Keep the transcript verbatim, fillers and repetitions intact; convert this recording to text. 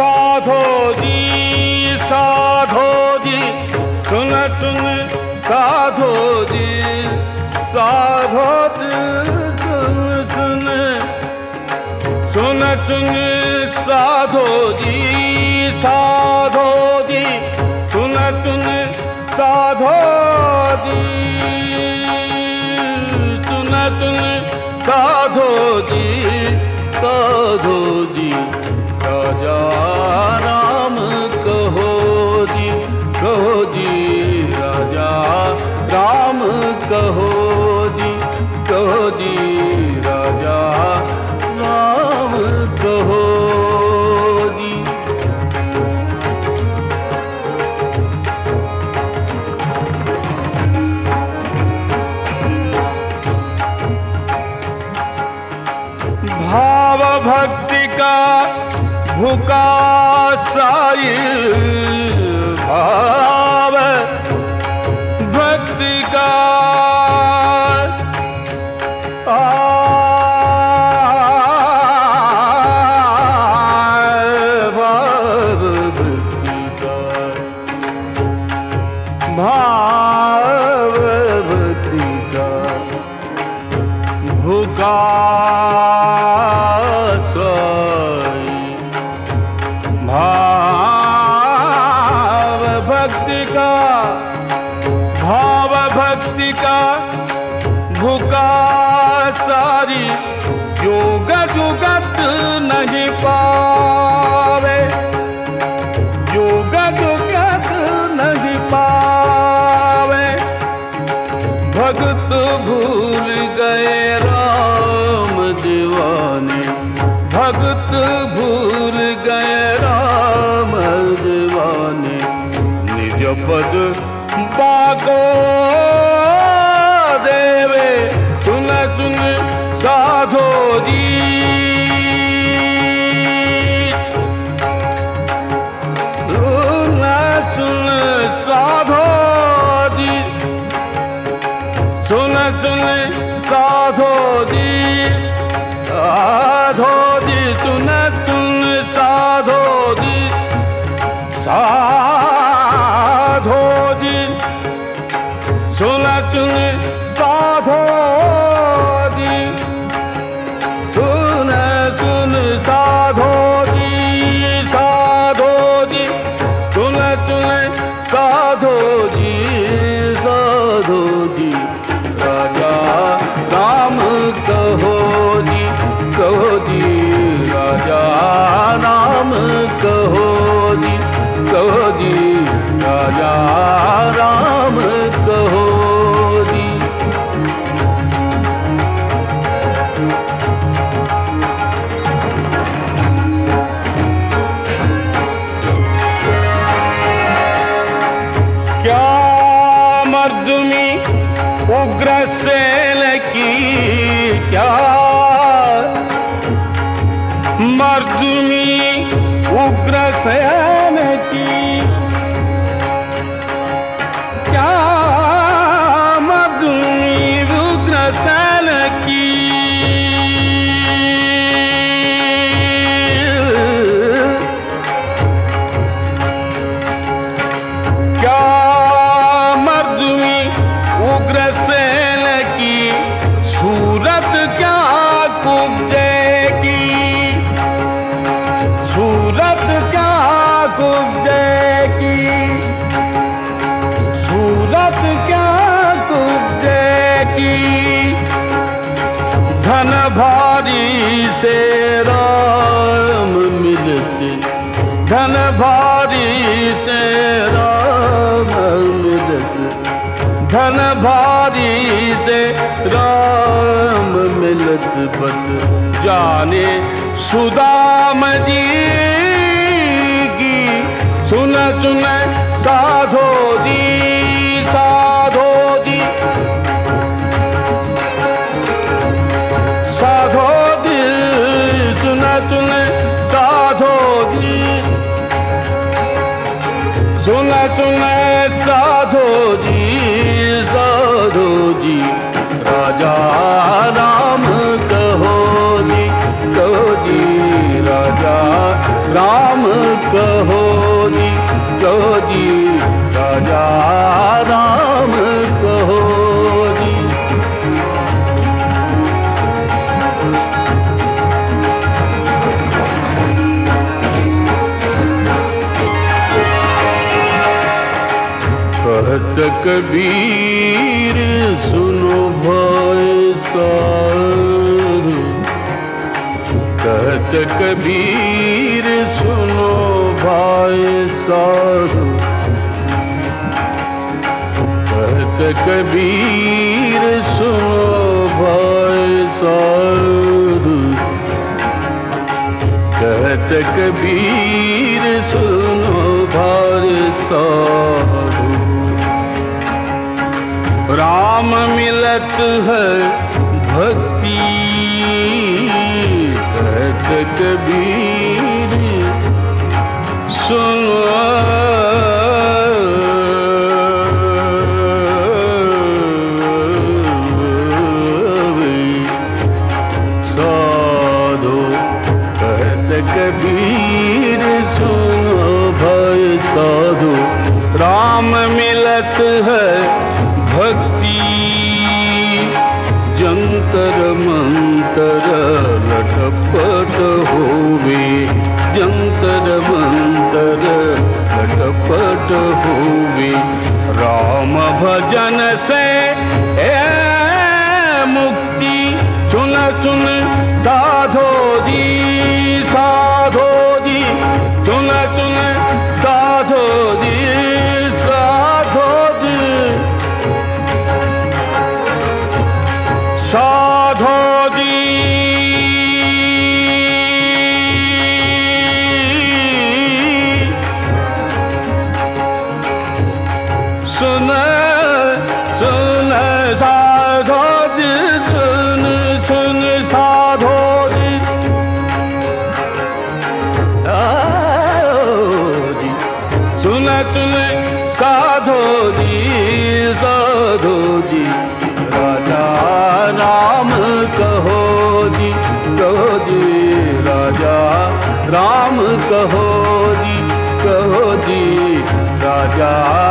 साधो जी साधो जी सुन सुन साधो जी साधो जी सुन सुन सुन सुन साधो जी साधो जी सुन सुन साधो जी सुन सुन साधो जी साधो जी राजा राम कहो जी कहो जी राजा राम कहो जी कहो जी राजा राम कहो जी। भाव भक्ति का भूखा साई भाव भक्ति का भाव भक्ति का भाव भक्ति का भूखा भाव भक्ति का भाव भक्ति का भूखा सारी योग जुगत नहीं पावे योग जुगत नहीं पावे भक्त भूल गए राम दीवाने भक्त भूल गए राम दीवाने निज पद पाको देवे सुन सुन साधो जी सुन सुन साधो जी सुन सुन साधो जी साधो जी सुन सुन साधो जी साधो जी सुन सुन साधो जी सुन सुन साधो जी साधो जी सुन सुन साधो जी साधो जी राजा राम कहो जी कहो जी राजा राम कहो जी कहो जी राजा राम कहो जी। क्या मर्दुमी उग्रसेन की क्या मर्दुमी उग्रसेन की क्या मर्दुमी उग्रसेन की क्या मर्दुमी उग्रसेन की सूरत क्या कुब्जे की सूरत क्या कुब्जे की सूरत क्या कुब्जे की धन भारी से राम मिलते धन भारी से राम मिलते धन भारी से राम मिलत बत जाने सुदाम जी की सुन सुन साधो जी साधो जी साधो जी सुन सुन साधो जी सुन सुन साधो जी साधो जी राजा राम कहो जी कहो जी राजा राम कहो जी, कहो जी राजा राम कहो जी। कहत कबीर सुनो भाई साधु, कहत कबीर सुनो भाई साधु, कहत कबीर सुनो भाई साधु, कहत कबीर सुनो भाई साधु। राम मिलत है भक्ति कहत कबीर सुनो, साधो कहत कबीर सुनो भाई साधो। राम मिलत है भक्ति जंतर मंतर लटपट होवे, जंतर मंतर लटपट होवे। राम भजन से ए मुक्ति सुन सुन साधो जी, साधो जी सुन सुन साधो जी, साधो जी साधो जी। सुन सुन साधो जी, सुन सुन साधो जी, सुन सुन साधो जी, साधो जी राजा राम कहो जी, कहो जी राजा राम कहो जी, कहो जी राजा